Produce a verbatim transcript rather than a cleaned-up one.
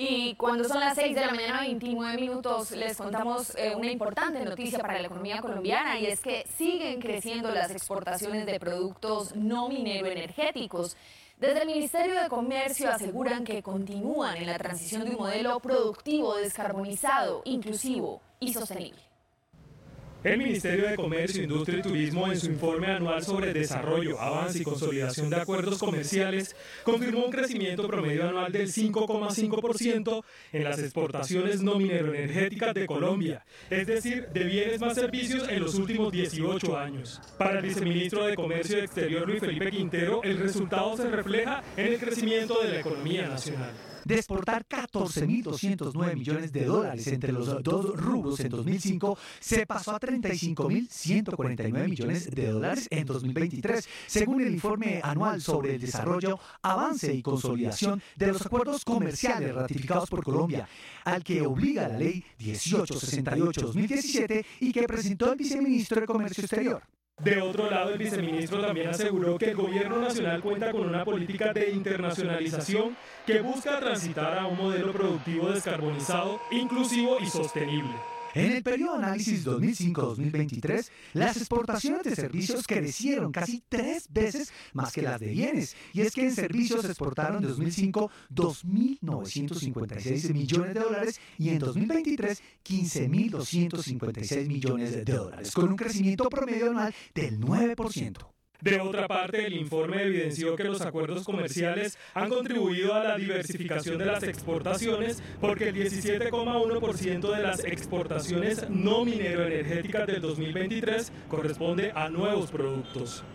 Y cuando son las seis de la mañana, veintinueve minutos, les contamos eh, una importante noticia para la economía colombiana, y es que siguen creciendo las exportaciones de productos no minero-energéticos. Desde el Ministerio de Comercio aseguran que continúan en la transición de un modelo productivo descarbonizado, inclusivo y sostenible. El Ministerio de Comercio, Industria y Turismo, en su informe anual sobre desarrollo, avance y consolidación de acuerdos comerciales, confirmó un crecimiento promedio anual del cinco coma cinco por ciento en las exportaciones no mineroenergéticas de Colombia, es decir, de bienes más servicios en los últimos dieciocho años. Para el viceministro de Comercio Exterior, Luis Felipe Quintero, el resultado se refleja en el crecimiento de la economía nacional. De exportar catorce mil doscientos nueve millones de dólares entre los dos rubros en dos mil cinco, se pasó a treinta y cinco mil ciento cuarenta y nueve millones de dólares en dos mil veintitrés, según el informe anual sobre el desarrollo, avance y consolidación de los acuerdos comerciales ratificados por Colombia, al que obliga la Ley dieciocho sesenta y ocho de dos mil diecisiete y que presentó el viceministro de Comercio Exterior. De otro lado, el viceministro también aseguró que el gobierno nacional cuenta con una política de internacionalización que busca transitar a un modelo productivo descarbonizado, inclusivo y sostenible. En el periodo de análisis dos mil cinco a dos mil veintitrés, las exportaciones de servicios crecieron casi tres veces más que las de bienes. Y es que en servicios se exportaron en dos mil cinco dos mil novecientos cincuenta y seis millones de dólares y en dos mil veintitrés quince mil doscientos cincuenta y seis millones de dólares, con un crecimiento promedio anual del nueve por ciento. De otra parte, el informe evidenció que los acuerdos comerciales han contribuido a la diversificación de las exportaciones porque el diecisiete coma uno por ciento de las exportaciones no mineroenergéticas del dos mil veintitrés corresponde a nuevos productos.